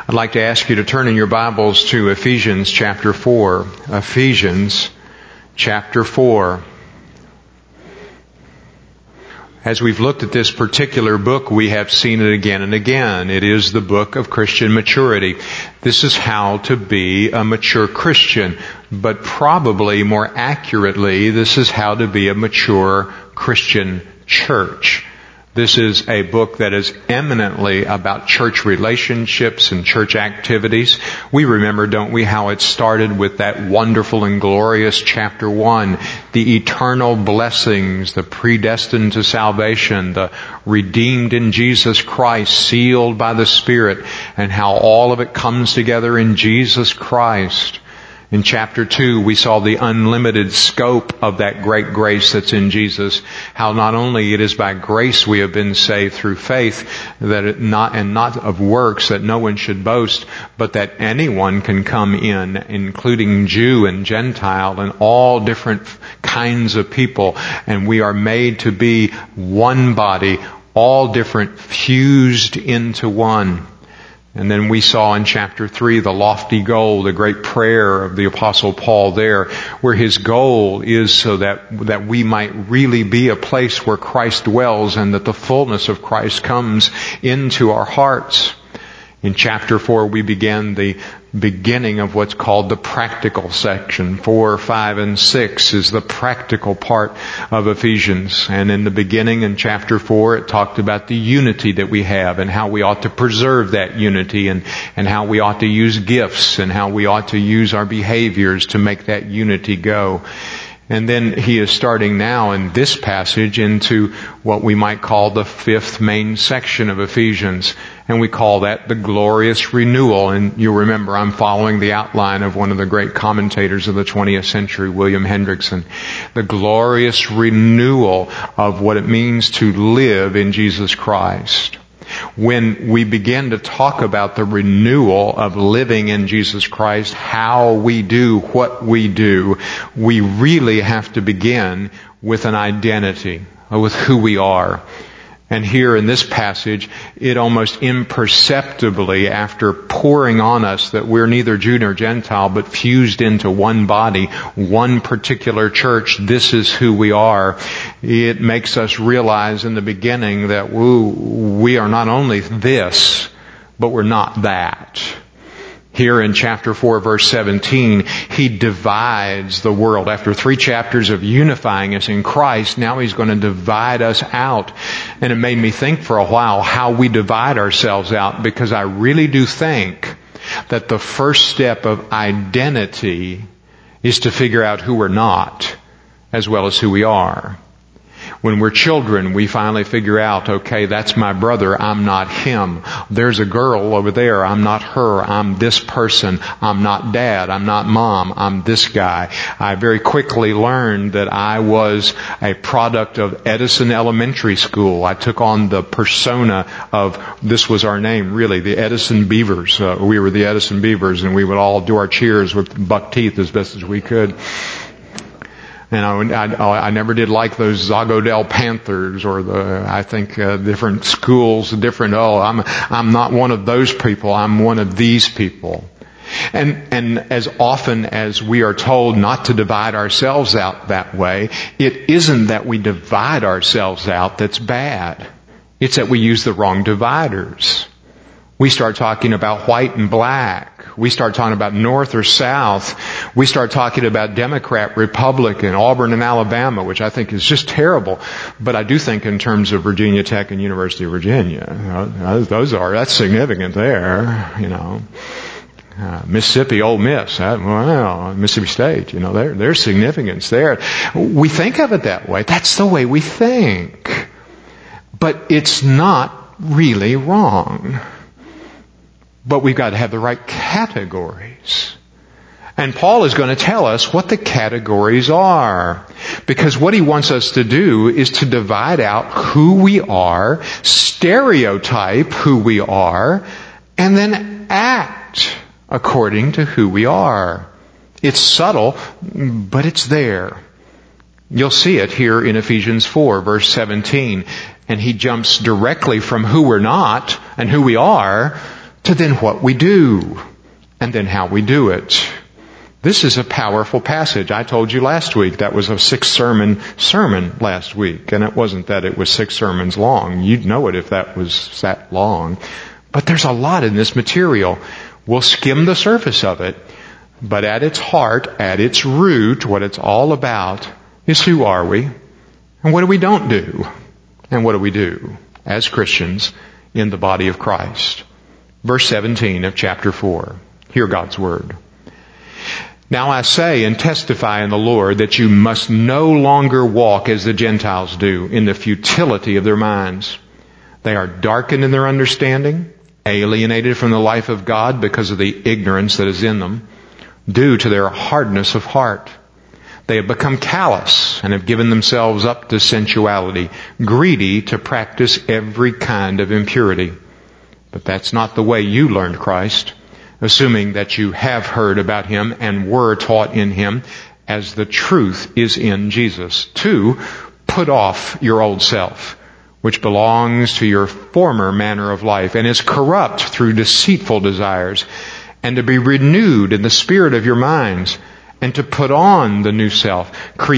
I'd like to ask you to turn in your Bibles to Ephesians chapter 4. Ephesians chapter 4. As we've looked at this particular book, we have seen it again and again. It is the book of Christian maturity. This is how to be a mature Christian. But probably more accurately, this is how to be a mature Christian church. This is a book that is eminently about church relationships and church activities. We remember, don't we, how it started with that wonderful and glorious chapter 1, the eternal blessings, the predestined to salvation, the redeemed in Jesus Christ, sealed by the Spirit, and how all of it comes together in Jesus Christ. In chapter 2, we saw the unlimited scope of that great grace that's in Jesus. How not only it is by grace we have been saved through faith, that not of works, that no one should boast, but that anyone can come in, including Jew and Gentile and all different kinds of people. And we are made to be one body, all different, fused into one. And then we saw in chapter 3 the lofty goal, the great prayer of the Apostle Paul there, where his goal is so that we might really be a place where Christ dwells and that the fullness of Christ comes into our hearts. In chapter 4 we began the beginning of what's called the practical section. 4, 5, and 6 is the practical part of Ephesians. And in the beginning in chapter 4 it talked about the unity that we have and how we ought to preserve that unity and how we ought to use gifts and how we ought to use our behaviors to make that unity go. And then he is starting now in this passage into what we might call the 5th main section of Ephesians. And we call that the glorious renewal. And you'll remember I'm following the outline of one of the great commentators of the 20th century, William Hendrickson. The glorious renewal of what it means to live in Jesus Christ. When we begin to talk about the renewal of living in Jesus Christ, how we do what we do, we really have to begin with an identity, with who we are. And here in this passage, it almost imperceptibly, after pouring on us that we're neither Jew nor Gentile, but fused into one body, one particular church, this is who we are. It makes us realize in the beginning that we are not only this, but we're not that. Here in chapter 4, verse 17, he divides the world. After 3 chapters of unifying us in Christ, now he's going to divide us out. And it made me think for a while how we divide ourselves out, because I really do think that the first step of identity is to figure out who we're not, as well as who we are. When we're children, we finally figure out, okay, that's my brother, I'm not him. There's a girl over there, I'm not her, I'm this person. I'm not dad, I'm not mom, I'm this guy. I very quickly learned that I was a product of Edison Elementary School. I took on the persona of, this was our name really, the Edison Beavers. We were the Edison Beavers, and we would all do our cheers with buck teeth as best as we could. And I never did like those Zagodel Panthers or different schools, I'm not one of those people, I'm one of these people. And as often as we are told not to divide ourselves out that way, it isn't that we divide ourselves out that's bad. It's that we use the wrong dividers. We start talking about white and black. We start talking about north or south. We start talking about Democrat, Republican, Auburn and Alabama, which I think is just terrible. But I do think in terms of Virginia Tech and University of Virginia, that's significant there, Mississippi, Ole Miss, Mississippi State, there's significance there. We think of it that way. That's the way we think. But it's not really wrong. But we've got to have the right categories. And Paul is going to tell us what the categories are. Because what he wants us to do is to divide out who we are, stereotype who we are, and then act according to who we are. It's subtle, but it's there. You'll see it here in Ephesians 4, verse 17. And he jumps directly from who we're not and who we are to then what we do, and then how we do it. This is a powerful passage. I told you last week that was a 6-sermon last week, and it wasn't that it was 6 sermons long. You'd know it if that was that long. But there's a lot in this material. We'll skim the surface of it, but at its heart, at its root, what it's all about is who are we, and what do we don't do, and what do we do as Christians in the body of Christ. Verse 17 of chapter 4. Hear God's word. Now I say and testify in the Lord that you must no longer walk as the Gentiles do in the futility of their minds. They are darkened in their understanding, alienated from the life of God because of the ignorance that is in them, due to their hardness of heart. They have become callous and have given themselves up to sensuality, greedy to practice every kind of impurity. But that's not the way you learned Christ, assuming that you have heard about Him and were taught in Him, as the truth is in Jesus. 2, put off your old self, which belongs to your former manner of life and is corrupt through deceitful desires, and to be renewed in the spirit of your minds, and to put on the new self,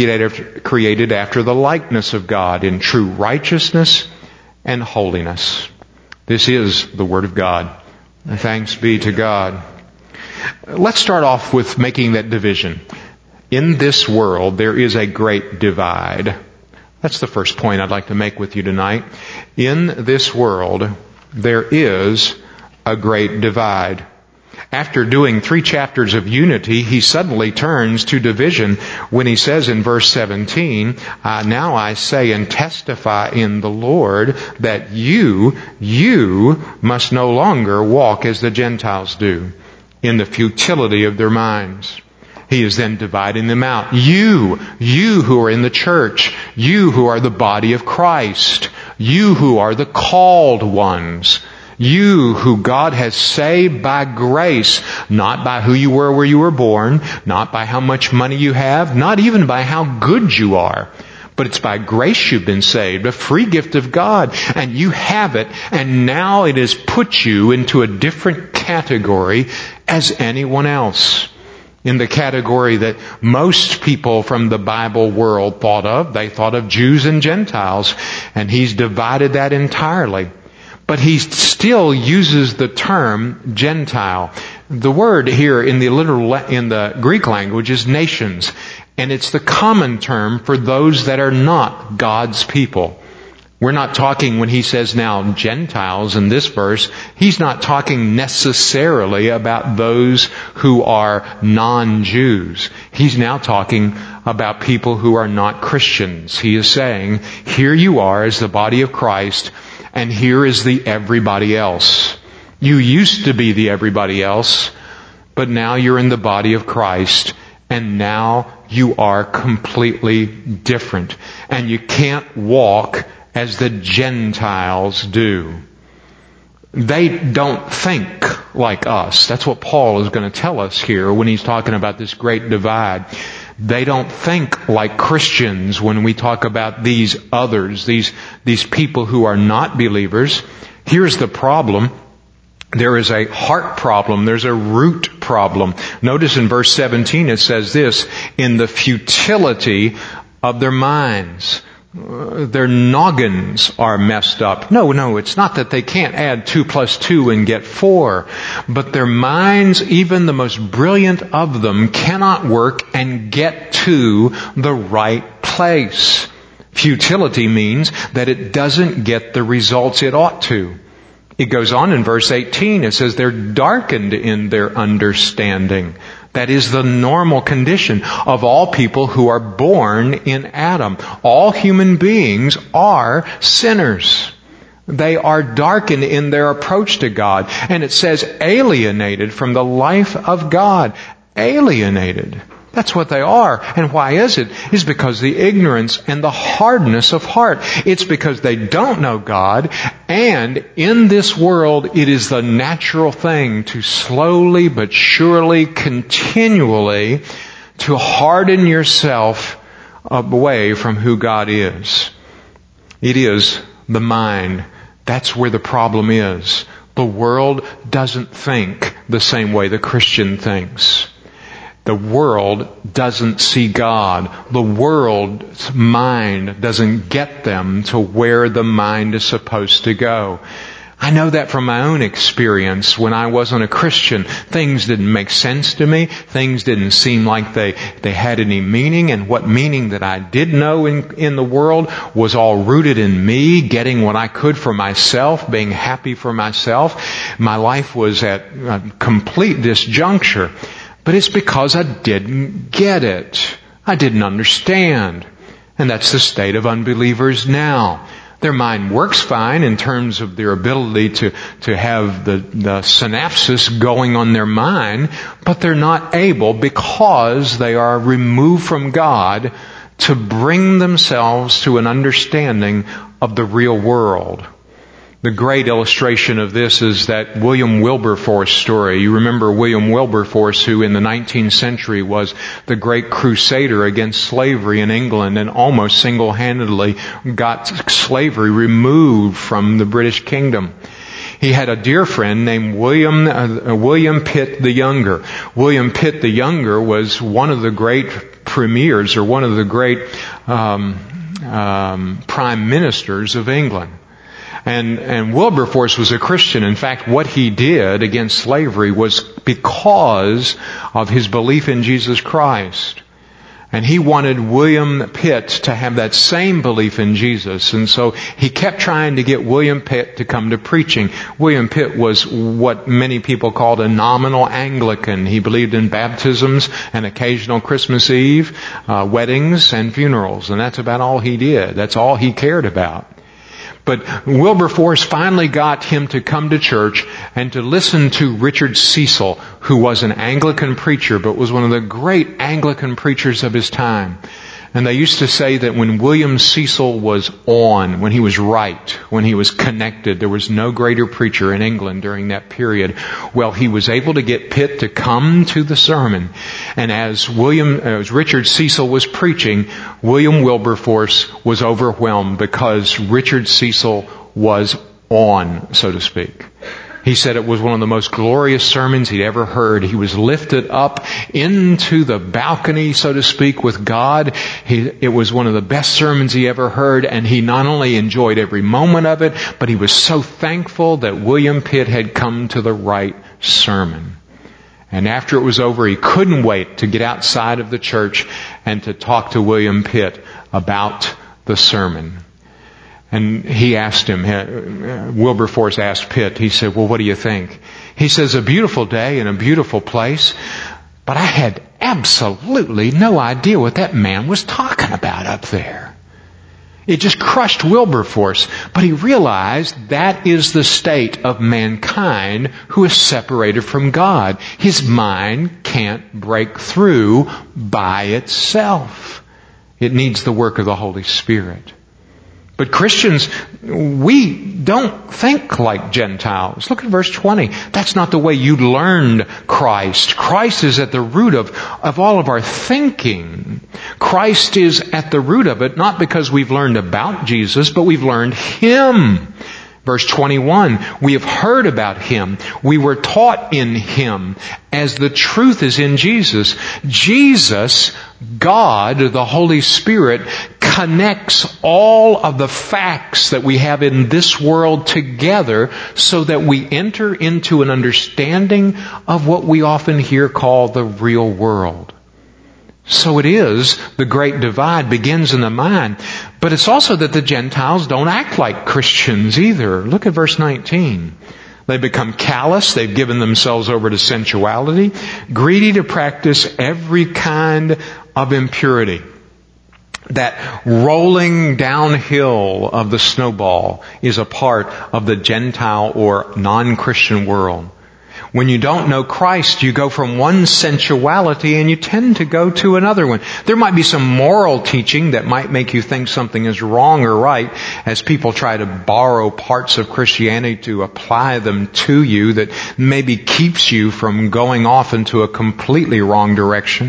created after the likeness of God in true righteousness and holiness. This is the Word of God. Thanks be to God. Let's start off with making that division. In this world, there is a great divide. That's the first point I'd like to make with you tonight. In this world, there is a great divide. After doing 3 chapters of unity, he suddenly turns to division when he says in verse 17, now I say and testify in the Lord that you must no longer walk as the Gentiles do, in the futility of their minds. He is then dividing them out. You who are in the church, you who are the body of Christ, you who are the called ones, you who God has saved by grace, not by who you were where you were born, not by how much money you have, not even by how good you are, but it's by grace you've been saved, a free gift of God, and you have it, and now it has put you into a different category as anyone else. In the category that most people from the Bible world thought of. They thought of Jews and Gentiles, and He's divided that entirely. But He still uses the term Gentile. The word here in the Greek language is nations, and it's the common term for those that are not God's people. We're not talking, when he says now Gentiles in this verse, he's not talking necessarily about those who are non-Jews. He's now talking about people who are not Christians. He is saying, here you are as the body of Christ, and here is the everybody else. You used to be the everybody else, but now you're in the body of Christ, and now you are completely different. And you can't walk as the Gentiles do. They don't think like us. That's what Paul is going to tell us here when he's talking about this great divide. They don't think like Christians when we talk about these others, these people who are not believers. Here's the problem. There is a heart problem. There's a root problem. Notice in verse 17 it says this, in the futility of their minds. Their noggins are messed up. No, it's not that they can't add 2 plus 2 and get 4. But their minds, even the most brilliant of them, cannot work and get to the right place. Futility means that it doesn't get the results it ought to. It goes on in verse 18. It says they're darkened in their understanding. That is the normal condition of all people who are born in Adam. All human beings are sinners. They are darkened in their approach to God. And it says alienated from the life of God. Alienated. That's what they are. And why is it? It's because the ignorance and the hardness of heart. It's because they don't know God. And in this world, it is the natural thing to slowly but surely, continually, to harden yourself away from who God is. It is the mind. That's where the problem is. The world doesn't think the same way the Christian thinks. The world doesn't see God. The world's mind doesn't get them to where the mind is supposed to go. I know that from my own experience. When I wasn't a Christian, things didn't make sense to me. Things didn't seem like they had any meaning. And what meaning that I did know in the world was all rooted in me, getting what I could for myself, being happy for myself. My life was at a complete disjuncture. But it's because I didn't get it. I didn't understand. And that's the state of unbelievers now. Their mind works fine in terms of their ability to have the synapses going on their mind, but they're not able, because they are removed from God, to bring themselves to an understanding of the real world. The great illustration of this is that William Wilberforce story. You remember William Wilberforce, who in the 19th century was the great crusader against slavery in England and almost single-handedly got slavery removed from the British kingdom. He had a dear friend named William Pitt the Younger. William Pitt the Younger was one of the great premiers, or one of the great prime ministers of England. And Wilberforce was a Christian. In fact, what he did against slavery was because of his belief in Jesus Christ. And he wanted William Pitt to have that same belief in Jesus. And so he kept trying to get William Pitt to come to preaching. William Pitt was what many people called a nominal Anglican. He believed in baptisms and occasional Christmas Eve, weddings and funerals. And that's about all he did. That's all he cared about. But Wilberforce finally got him to come to church and to listen to Richard Cecil, who was an Anglican preacher, but was one of the great Anglican preachers of his time. And they used to say that when William Cecil was on, when he was right, when he was connected, there was no greater preacher in England during that period. Well, he was able to get Pitt to come to the sermon. And as Richard Cecil was preaching, William Wilberforce was overwhelmed because Richard Cecil was on, so to speak. He said it was one of the most glorious sermons he'd ever heard. He was lifted up into the balcony, so to speak, with God. It was one of the best sermons he ever heard, and he not only enjoyed every moment of it, but he was so thankful that William Pitt had come to the right sermon. And after it was over, he couldn't wait to get outside of the church and to talk to William Pitt about the sermon. And he asked him, Wilberforce asked Pitt, he said, well, what do you think? He says, a beautiful day in a beautiful place, but I had absolutely no idea what that man was talking about up there. It just crushed Wilberforce, but he realized that is the state of mankind who is separated from God. His mind can't break through by itself. It needs the work of the Holy Spirit. But Christians, we don't think like Gentiles. Look at verse 20. That's not the way you learned Christ. Christ is at the root of all of our thinking. Christ is at the root of it, not because we've learned about Jesus, but we've learned Him. Verse 21, we have heard about Him. We were taught in Him as the truth is in Jesus. Jesus, God, the Holy Spirit, connects all of the facts that we have in this world together so that we enter into an understanding of what we often hear called the real world. So it is, the great divide begins in the mind. But it's also that the Gentiles don't act like Christians either. Look at verse 19. They become callous. They've given themselves over to sensuality, greedy to practice every kind of impurity. That rolling downhill of the snowball is a part of the Gentile or non-Christian world. When you don't know Christ, you go from one sensuality and you tend to go to another one. There might be some moral teaching that might make you think something is wrong or right as people try to borrow parts of Christianity to apply them to you that maybe keeps you from going off into a completely wrong direction.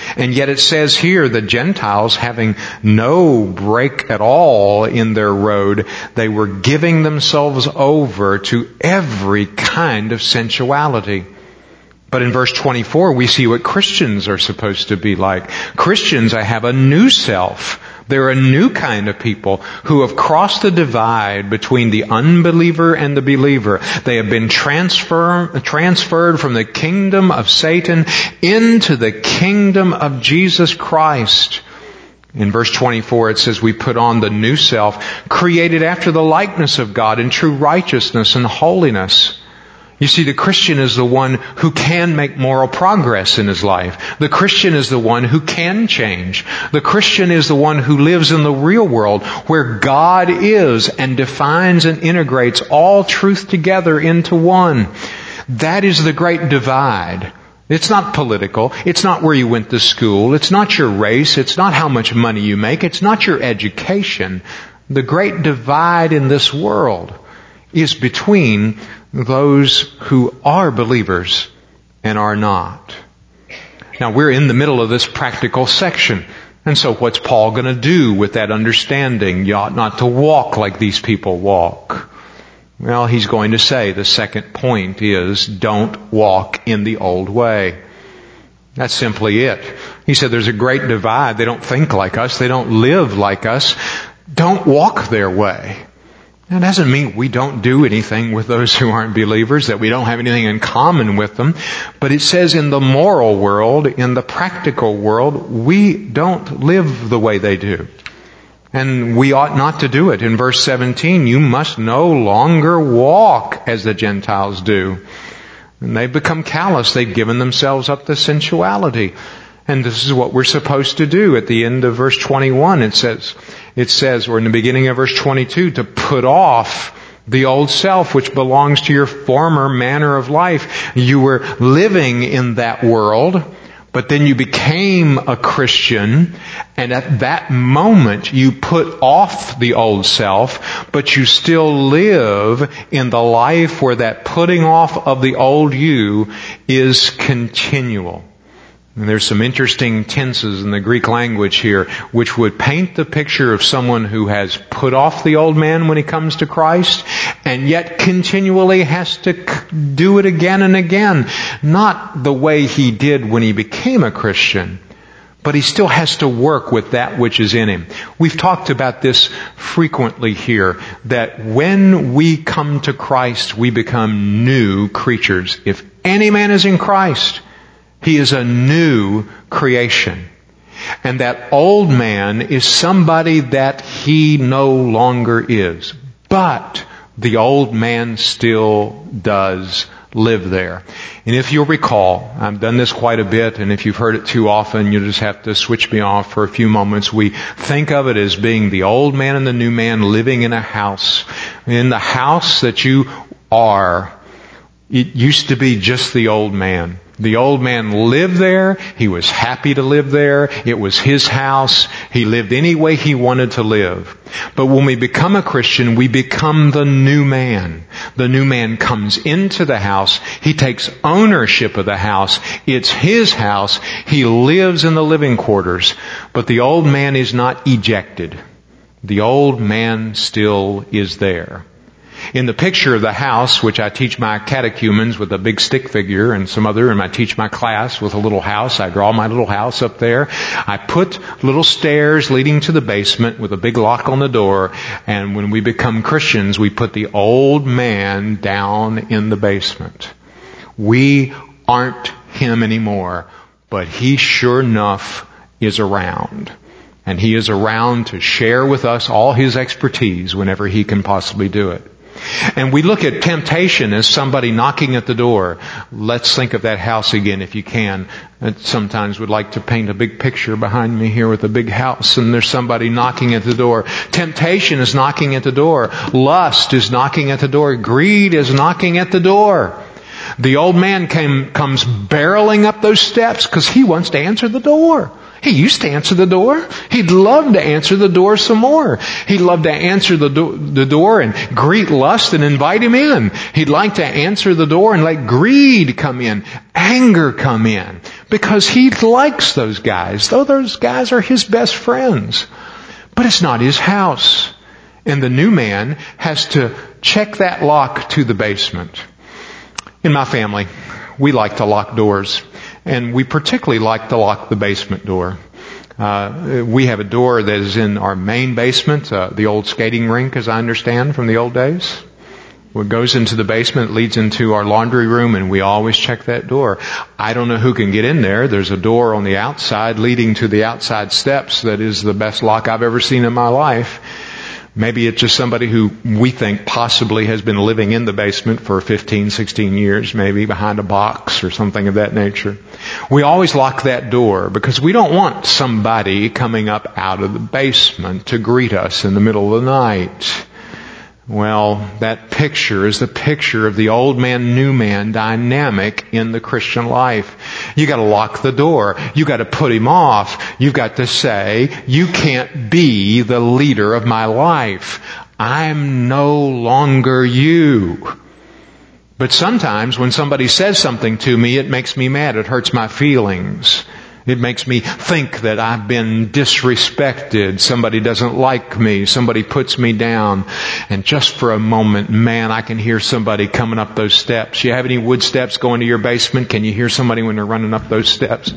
And yet it says here, the Gentiles, having no break at all in their road, they were giving themselves over to every kind of sensuality. But in verse 24, we see what Christians are supposed to be like. Christians have a new self. They're a new kind of people who have crossed the divide between the unbeliever and the believer. They have been transferred from the kingdom of Satan into the kingdom of Jesus Christ. In verse 24 it says, we put on the new self, created after the likeness of God in true righteousness and holiness. You see, the Christian is the one who can make moral progress in his life. The Christian is the one who can change. The Christian is the one who lives in the real world where God is and defines and integrates all truth together into one. That is the great divide. It's not political. It's not where you went to school. It's not your race. It's not how much money you make. It's not your education. The great divide in this world is between those who are believers and are not. Now we're in the middle of this practical section. And so what's Paul going to do with that understanding? You ought not to walk like these people walk. Well, he's going to say the second point is, don't walk in the old way. That's simply it. He said there's a great divide. They don't think like us. They don't live like us. Don't walk their way. That doesn't mean we don't do anything with those who aren't believers, that we don't have anything in common with them. But it says in the moral world, in the practical world, we don't live the way they do. And we ought not to do it. In verse 17, you must no longer walk as the Gentiles do. And they've become callous. They've given themselves up to sensuality. And this is what we're supposed to do. At the end of verse 21, it says, or in the beginning of verse 22, to put off the old self, which belongs to your former manner of life. You were living in that world, but then you became a Christian, and at that moment you put off the old self, but you still live in the life where that putting off of the old you is continual. And there's some interesting tenses in the Greek language here which would paint the picture of someone who has put off the old man when he comes to Christ and yet continually has to do it again and again. Not the way he did when he became a Christian, but he still has to work with that which is in him. We've talked about this frequently here, that when we come to Christ, we become new creatures. If any man is in Christ, he is a new creation. And that old man is somebody that he no longer is. But the old man still does live there. And if you'll recall, I've done this quite a bit, and if you've heard it too often, you'll just have to switch me off for a few moments. We think of it as being the old man and the new man living in a house. In the house that you are, it used to be just the old man. The old man lived there. He was happy to live there. It was his house. He lived any way he wanted to live. But when we become a Christian, we become the new man. The new man comes into the house. He takes ownership of the house. It's his house. He lives in the living quarters. But the old man is not ejected. The old man still is there. In the picture of the house, which I teach my catechumens with a big stick figure and some other, and I teach my class with a little house. I draw my little house up there. I put little stairs leading to the basement with a big lock on the door. And when we become Christians, we put the old man down in the basement. We aren't him anymore, but he sure enough is around. And he is around to share with us all his expertise whenever he can possibly do it. And we look at temptation as somebody knocking at the door. Let's think of that house again if you can. And sometimes we'd like to paint a big picture behind me here with a big house, and there's somebody knocking at the door. Temptation is knocking at the door. Lust is knocking at the door. Greed is knocking at the door. The old man comes barreling up those steps because he wants to answer the door. He used to answer the door. He'd love to answer the door some more. He'd love to answer the door and greet lust and invite him in. He'd like to answer the door and let greed come in, anger come in. because he likes those guys, though those guys are his best friends. But it's not his house. And the new man has to check that lock to the basement. In my family, we like to lock doors. And we particularly like to lock the basement door. We have a door that is in our main basement, the old skating rink, as I understand from the old days. It goes into the basement, leads into our laundry room, and we always check that door. I don't know who can get in there. There's a door on the outside leading to the outside steps that is the best lock I've ever seen in my life. Maybe it's just somebody who we think possibly has been living in the basement for 15, 16 years, maybe behind a box or something of that nature. We always lock that door because we don't want somebody coming up out of the basement to greet us in the middle of the night. Well, that picture is the picture of the old man, new man dynamic in the Christian life. You got to lock the door. You got to put him off. You've got to say, you can't be the leader of my life. I'm no longer you. But sometimes when somebody says something to me, it makes me mad. It hurts my feelings. It makes me think that I've been disrespected. Somebody doesn't like me. Somebody puts me down. And just for a moment, man, I can hear somebody coming up those steps. You have any wood steps going to your basement? Can you hear somebody when they're running up those steps?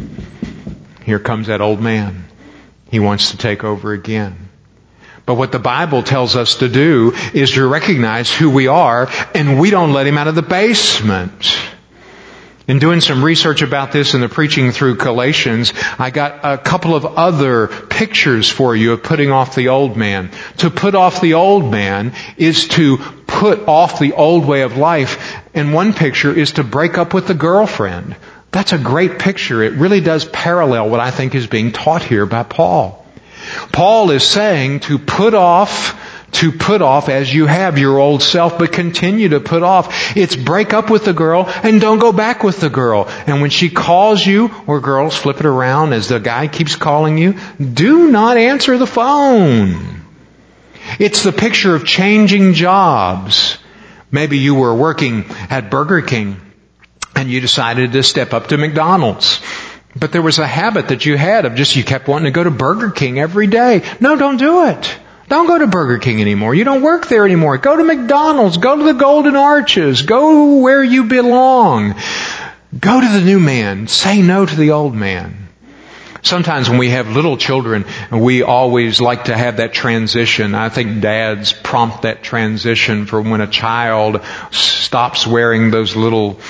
Here comes that old man. He wants to take over again. But what the Bible tells us to do is to recognize who we are, and we don't let him out of the basement. In doing some research about this in the preaching through Galatians, I got a couple of other pictures for you of putting off the old man. To put off the old man is to put off the old way of life. And one picture is to break up with the girlfriend. That's a great picture. It really does parallel what I think is being taught here by Paul. Paul is saying to put off as you have your old self, but continue to put off. It's break up with the girl and don't go back with the girl. And when she calls you, or girls, flip it around as the guy keeps calling you, do not answer the phone. It's the picture of changing jobs. Maybe you were working at Burger King and you decided to step up to McDonald's. But there was a habit that you had of you kept wanting to go to Burger King every day. No, don't do it. Don't go to Burger King anymore. You don't work there anymore. Go to McDonald's. Go to the Golden Arches. Go where you belong. Go to the new man. Say no to the old man. Sometimes when we have little children, we always like to have that transition. I think dads prompt that transition for when a child stops wearing those little,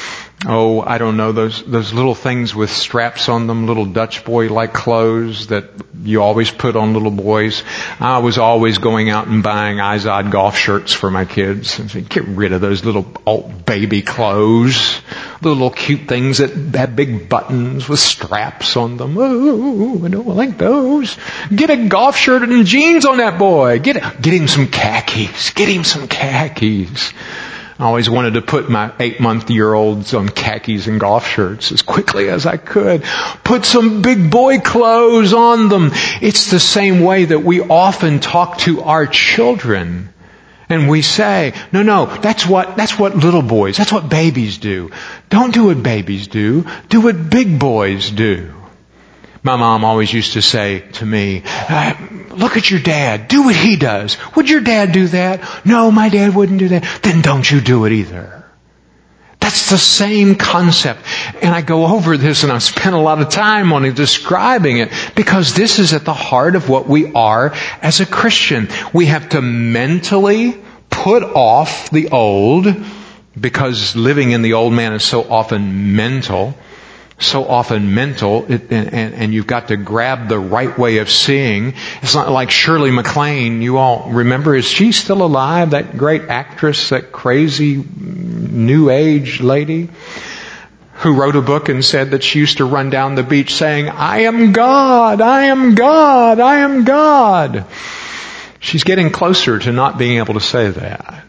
those little things with straps on them, little Dutch boy-like clothes that you always put on little boys. I was always going out and buying Izod golf shirts for my kids. And saying, get rid of those little old baby clothes. The little cute things that have big buttons with straps on them. Oh, I don't like those. Get a golf shirt and jeans on that boy. Get him some khakis. Get him some khakis. I always wanted to put my 8-month-year-olds on khakis and golf shirts as quickly as I could. Put some big boy clothes on them. It's the same way that we often talk to our children. And we say, no, that's what little boys, that's what babies do. Don't do what babies do. Do what big boys do. My mom always used to say to me, look at your dad. Do what he does. Would your dad do that? No, my dad wouldn't do that. Then don't you do it either. That's the same concept. And I go over this and I spend a lot of time on it describing it because this is at the heart of what we are as a Christian. We have to mentally put off the old because living in the old man is so often mental. And you've got to grab the right way of seeing. It's not like Shirley MacLaine. You all remember, is she still alive? That great actress, that crazy new age lady who wrote a book and said that she used to run down the beach saying, I am God, I am God, I am God. She's getting closer to not being able to say that.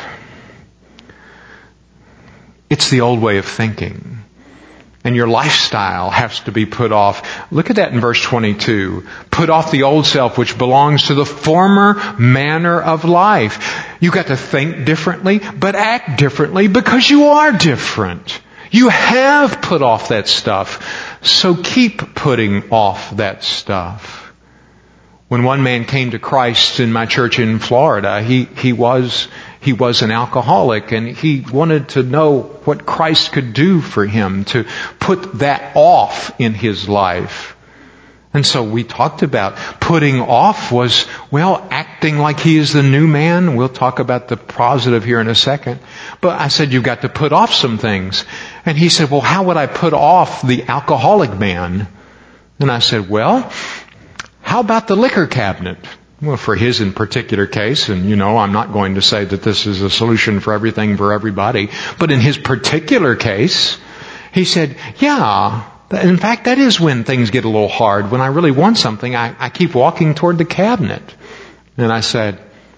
It's the old way of thinking. And your lifestyle has to be put off. Look at that in verse 22. Put off the old self which belongs to the former manner of life. You've got to think differently, but act differently because you are different. You have put off that stuff, so keep putting off that stuff. When one man came to Christ in my church in Florida, he was an alcoholic, and he wanted to know what Christ could do for him to put that off in his life. And so we talked about putting off was, acting like he is the new man. We'll talk about the positive here in a second. But I said, you've got to put off some things. And he said, how would I put off the alcoholic man? And I said, how about the liquor cabinet? Well, for his in particular case, and I'm not going to say that this is a solution for everything for everybody, but in his particular case, he said, in fact, that is when things get a little hard. When I really want something, I keep walking toward the cabinet. And I said,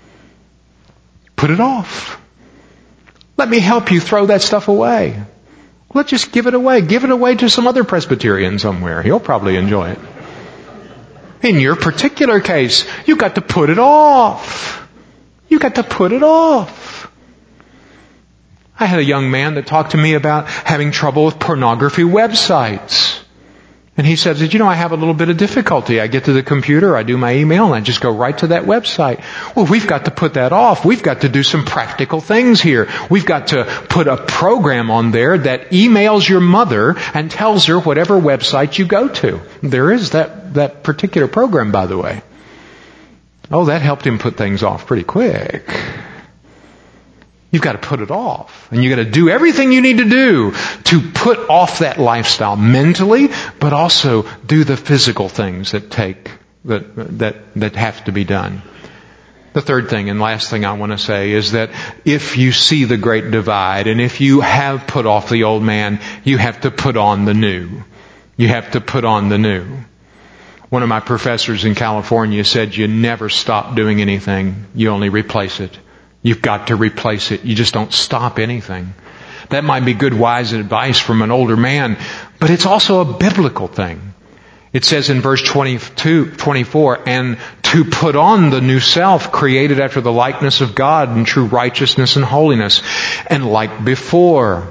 put it off. Let me help you throw that stuff away. Let's just give it away. Give it away to some other Presbyterian somewhere. He'll probably enjoy it. In your particular case, you've got to put it off. You've got to put it off. I had a young man that talked to me about having trouble with pornography websites. And he said, I have a little bit of difficulty. I get to the computer, I do my email, and I just go right to that website. Well, we've got to put that off. We've got to do some practical things here. We've got to put a program on there that emails your mother and tells her whatever website you go to. There is that particular program, by the way. Oh, that helped him put things off pretty quick. You've got to put it off. And you've got to do everything you need to do to put off that lifestyle mentally, but also do the physical things that have to be done. The third thing and last thing I want to say is that if you see the great divide, and if you have put off the old man, you have to put on the new. You have to put on the new. One of my professors in California said, you never stop doing anything. You only replace it. You've got to replace it. You just don't stop anything. That might be good, wise advice from an older man, but it's also a biblical thing. It says in verse 24, and to put on the new self, created after the likeness of God in true righteousness and holiness. And like before,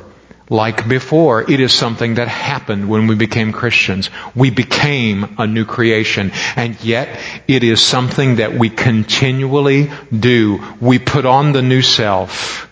it is something that happened when we became Christians. We became a new creation. And yet, it is something that we continually do. We put on the new self.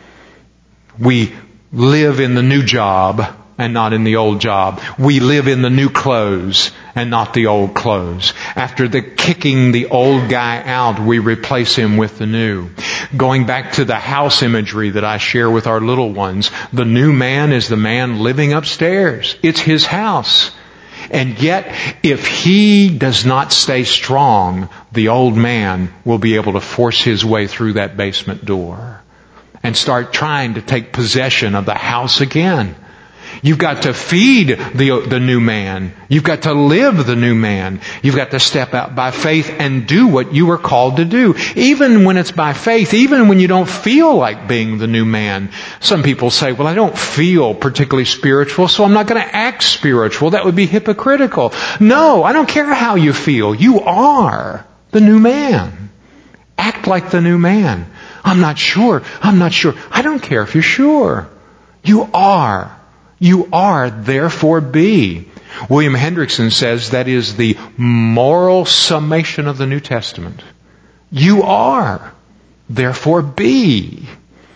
We live in the new job and not in the old job. We live in the new clothes and not the old clothes. After kicking the old guy out, we replace him with the new. Going back to the house imagery that I share with our little ones, the new man is the man living upstairs. It's his house. And yet, if he does not stay strong, the old man will be able to force his way through that basement door and start trying to take possession of the house again. You've got to feed the new man. You've got to live the new man. You've got to step out by faith and do what you were called to do. Even when it's by faith, even when you don't feel like being the new man. Some people say, well, I don't feel particularly spiritual, so I'm not going to act spiritual. That would be hypocritical. No, I don't care how you feel. You are the new man. Act like the new man. I'm not sure. I don't care if you're sure. You are. You are, therefore be. William Hendrickson says that is the moral summation of the New Testament. You are, therefore be.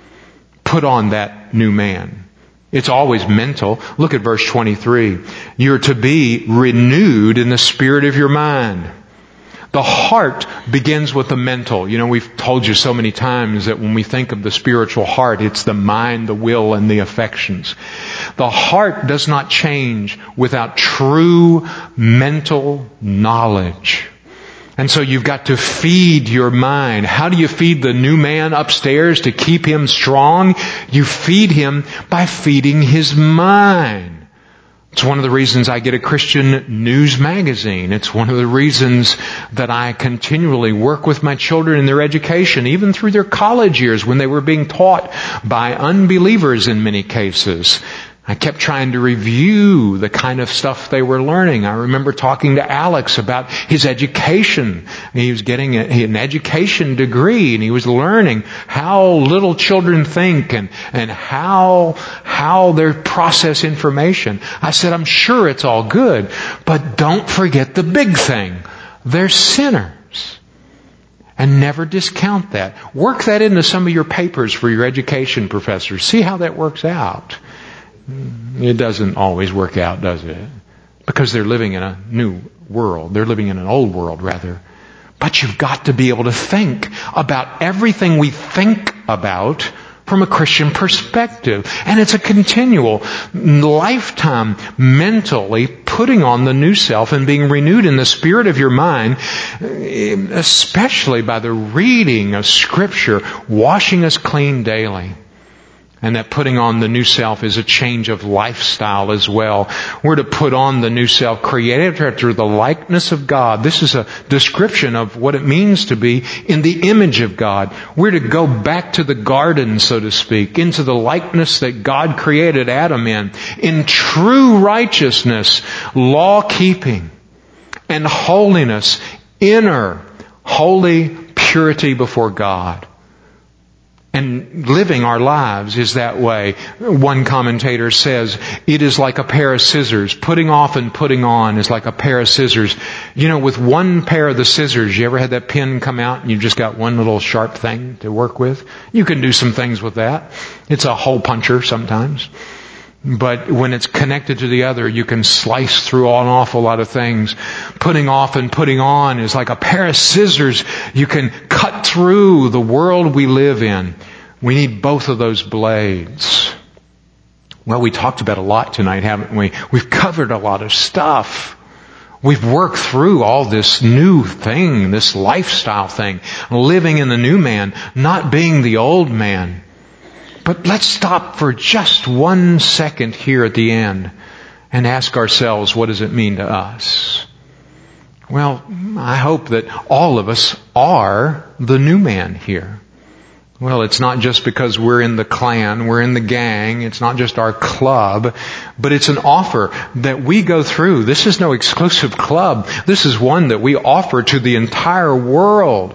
Put on that new man. It's always mental. Look at verse 23. You're to be renewed in the spirit of your mind. The heart begins with the mental. We've told you so many times that when we think of the spiritual heart, it's the mind, the will, and the affections. The heart does not change without true mental knowledge. And so you've got to feed your mind. How do you feed the new man upstairs to keep him strong? You feed him by feeding his mind. It's one of the reasons I get a Christian news magazine. It's one of the reasons that I continually work with my children in their education, even through their college years when they were being taught by unbelievers in many cases. I kept trying to review the kind of stuff they were learning. I remember talking to Alex about his education. He was getting an education degree, and he was learning how little children think and how they process information. I said, I'm sure it's all good, but don't forget the big thing. They're sinners. And never discount that. Work that into some of your papers for your education professors. See how that works out. It doesn't always work out, does it? Because they're living in a new world. They're living in an old world, rather. But you've got to be able to think about everything we think about from a Christian perspective. And it's a continual, lifetime, mentally putting on the new self and being renewed in the spirit of your mind, especially by the reading of Scripture, washing us clean daily. And that putting on the new self is a change of lifestyle as well. We're to put on the new self, created after the likeness of God. This is a description of what it means to be in the image of God. We're to go back to the garden, so to speak, into the likeness that God created Adam in true righteousness, law-keeping, and holiness, inner, holy purity before God. And living our lives is that way. One commentator says, it is like a pair of scissors. Putting off and putting on is like a pair of scissors. You know, with one pair of the scissors, you ever had that pin come out and you've just got one little sharp thing to work with? You can do some things with that. It's a hole puncher sometimes. But when it's connected to the other, you can slice through an awful lot of things. Putting off and putting on is like a pair of scissors. You can cut through the world we live in. We need both of those blades. Well, we talked about a lot tonight, haven't we? We've covered a lot of stuff. We've worked through all this new thing, this lifestyle thing, living in the new man, not being the old man. But let's stop for just 1 second here at the end and ask ourselves, what does it mean to us? Well, I hope that all of us are the new man here. Well, it's not just because we're in the clan, we're in the gang, it's not just our club, but it's an offer that we go through. This is no exclusive club. This is one that we offer to the entire world.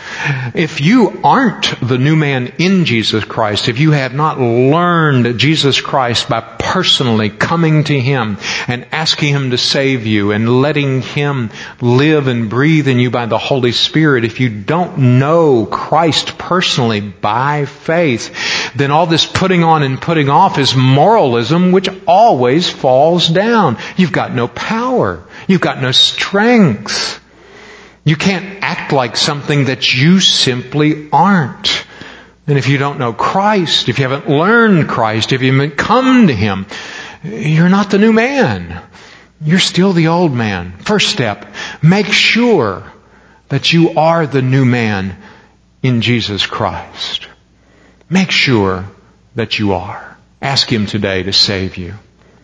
If you aren't the new man in Jesus Christ, if you have not learned Jesus Christ by personally coming to Him and asking Him to save you and letting Him live and breathe in you by the Holy Spirit, if you don't know Christ personally by faith, then all this putting on and putting off is moralism, which always falls down. You've got no power. You've got no strength. You can't act like something that you simply aren't. And if you don't know Christ, if you haven't learned Christ, if you haven't come to Him, you're not the new man. You're still the old man. First step, make sure that you are the new man in Jesus Christ. Make sure that you are. Ask Him today to save you.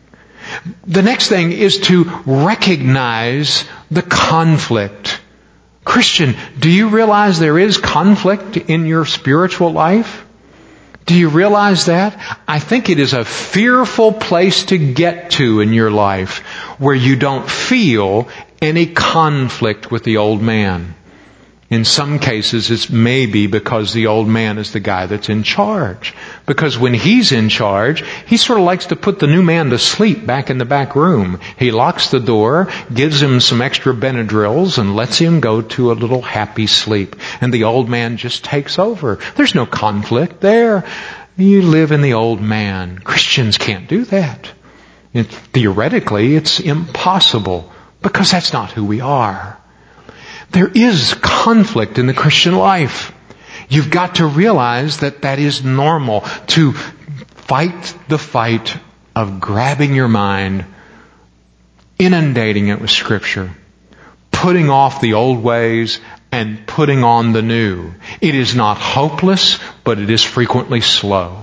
The next thing is to recognize the conflict. Christian, do you realize there is conflict in your spiritual life? Do you realize that? I think it is a fearful place to get to in your life where you don't feel any conflict with the old man. In some cases, it's maybe because the old man is the guy that's in charge. Because when he's in charge, he sort of likes to put the new man to sleep back in the back room. He locks the door, gives him some extra Benadryls, and lets him go to a little happy sleep. And the old man just takes over. There's no conflict there. You live in the old man. Christians can't do that. Theoretically, it's impossible because that's not who we are. There is conflict in the Christian life. You've got to realize that that is normal. To fight the fight of grabbing your mind, inundating it with Scripture, putting off the old ways and putting on the new. It is not hopeless, but it is frequently slow.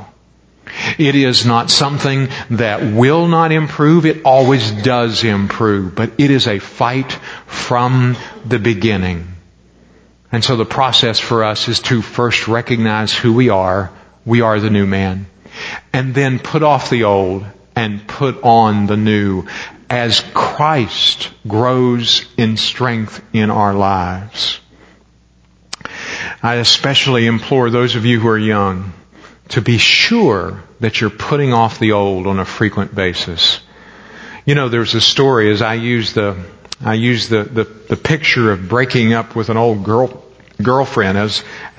It is not something that will not improve. It always does improve. But it is a fight from the beginning. And so the process for us is to first recognize who we are. We are the new man. And then put off the old and put on the new as Christ grows in strength in our lives. I especially implore those of you who are young to be sure that you're putting off the old on a frequent basis. You know, there's a story, as I use the picture of breaking up with an old girlfriend as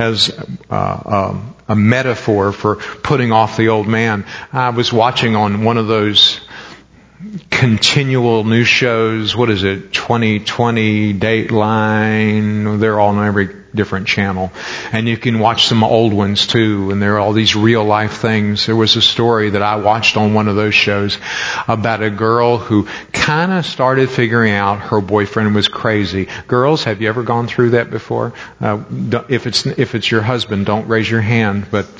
a metaphor for putting off the old man. I was watching on one of those continual news shows. What is it? 2020 Dateline. They're all on every different channel. And you can watch some old ones too. And there are all these real life things. There was a story that I watched on one of those shows about a girl who kind of started figuring out her boyfriend was crazy. Girls, have you ever gone through that before? If it's your husband, don't raise your hand. But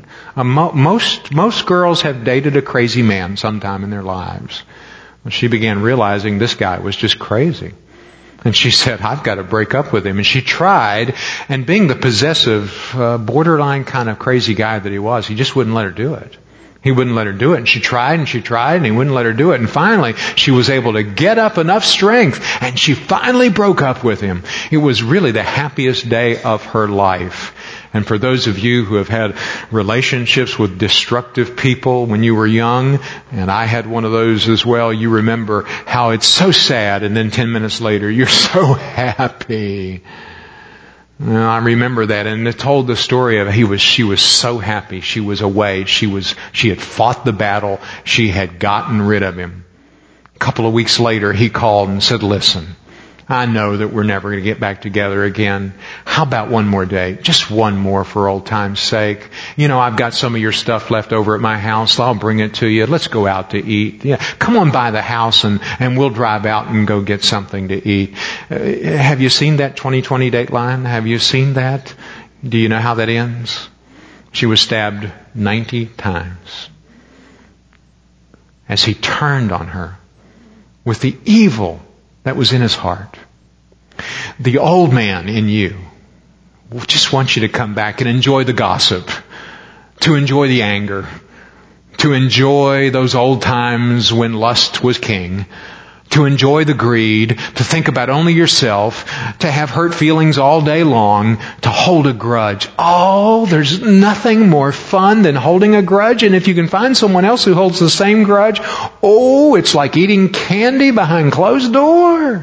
most girls have dated a crazy man sometime in their lives. She began realizing this guy was just crazy. And she said, I've got to break up with him. And she tried, and being the possessive, borderline kind of crazy guy that he was, he just wouldn't let her do it. He wouldn't let her do it. And she tried, and he wouldn't let her do it. And finally, she was able to get up enough strength, and she finally broke up with him. It was really the happiest day of her life. And for those of you who have had relationships with destructive people when you were young, and I had one of those as well, you remember how it's so sad, and then 10 minutes later, you're so happy. I remember that, and it told the story of she was so happy. She was away. She had fought the battle. She had gotten rid of him. A couple of weeks later, he called and said, listen, I know that we're never going to get back together again. How about one more day? Just one more for old time's sake. You know, I've got some of your stuff left over at my house. I'll bring it to you. Let's go out to eat. Yeah, come on by the house and we'll drive out and go get something to eat. Have you seen that 2020 Dateline? Have you seen that? Do you know how that ends? She was stabbed 90 times. As he turned on her with the evil that was in his heart. The old man in you just wants you to come back and enjoy the gossip, to enjoy the anger, to enjoy those old times when lust was king, to enjoy the greed, to think about only yourself, to have hurt feelings all day long, to hold a grudge. Oh, there's nothing more fun than holding a grudge. And if you can find someone else who holds the same grudge, oh, it's like eating candy behind closed doors.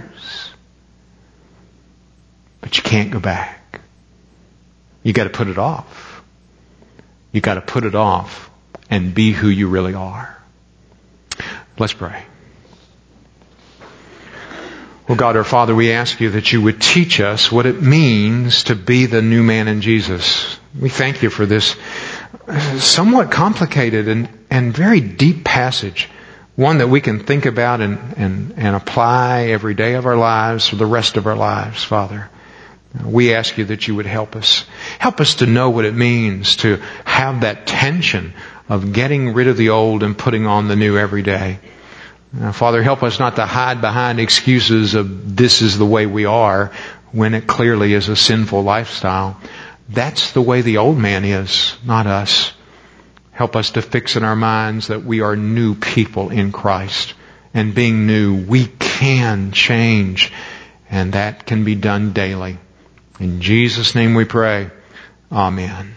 But you can't go back. You got to put it off. You got to put it off and be who you really are. Let's pray. Well, God our Father, we ask you that you would teach us what it means to be the new man in Jesus. We thank you for this somewhat complicated and very deep passage. One that we can think about and apply every day of our lives for the rest of our lives, Father. We ask you that you would help us. Help us to know what it means to have that tension of getting rid of the old and putting on the new every day. Father, help us not to hide behind excuses of this is the way we are when it clearly is a sinful lifestyle. That's the way the old man is, not us. Help us to fix in our minds that we are new people in Christ. And being new, we can change. And that can be done daily. In Jesus' name we pray. Amen.